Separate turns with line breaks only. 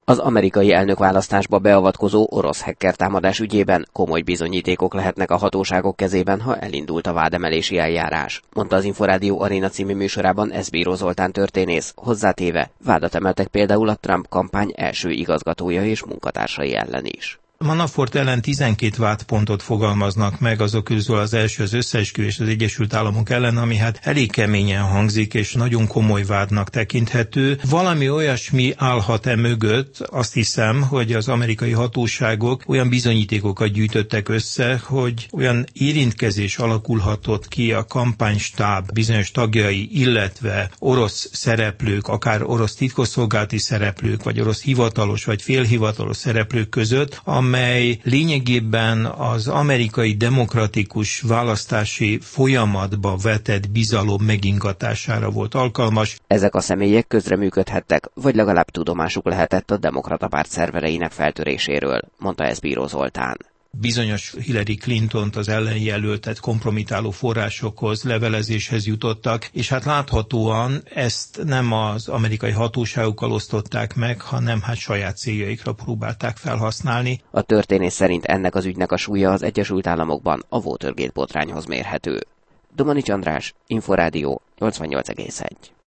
Az amerikai elnökválasztásba beavatkozó orosz hacker támadás ügyében komoly bizonyítékok lehetnek a hatóságok kezében, ha elindult a vádemelési eljárás, mondta az Inforádió Aréna című műsorában Eszbíró Zoltán történész, hozzátéve, vádat emeltek például a Trump kampány első igazgatója és munkatársai ellen is.
Manafort ellen 12 vádpontot fogalmaznak meg, azok közül az első az összeesküvés az Egyesült Államok ellen, ami hát elég keményen hangzik, és nagyon komoly vádnak tekinthető. Valami olyasmi állhat mögött, azt hiszem, hogy az amerikai hatóságok olyan bizonyítékokat gyűjtöttek össze, hogy olyan érintkezés alakulhatott ki a kampánystáb bizonyos tagjai, illetve orosz szereplők, akár orosz titkosszolgálati szereplők, vagy orosz hivatalos, vagy félhivatalos szereplők között, amely lényegében az amerikai demokratikus választási folyamatba vetett bizalom megingatására volt alkalmas.
Ezek a személyek közreműködhettek, vagy legalább tudomásuk lehetett a demokrata párt szervereinek feltöréséről, mondta Eszbíró Zoltán.
Bizonyos Hillary Clintont az ellenjelöltet kompromitáló forrásokhoz, levelezéshez jutottak, és hát láthatóan ezt nem az amerikai hatóságokkal osztották meg, hanem hát saját céljaikra próbálták felhasználni.
A történés szerint ennek az ügynek a súlya az Egyesült Államokban a Watergate botrányhoz mérhető. Domanics András, Inforádió 88,1.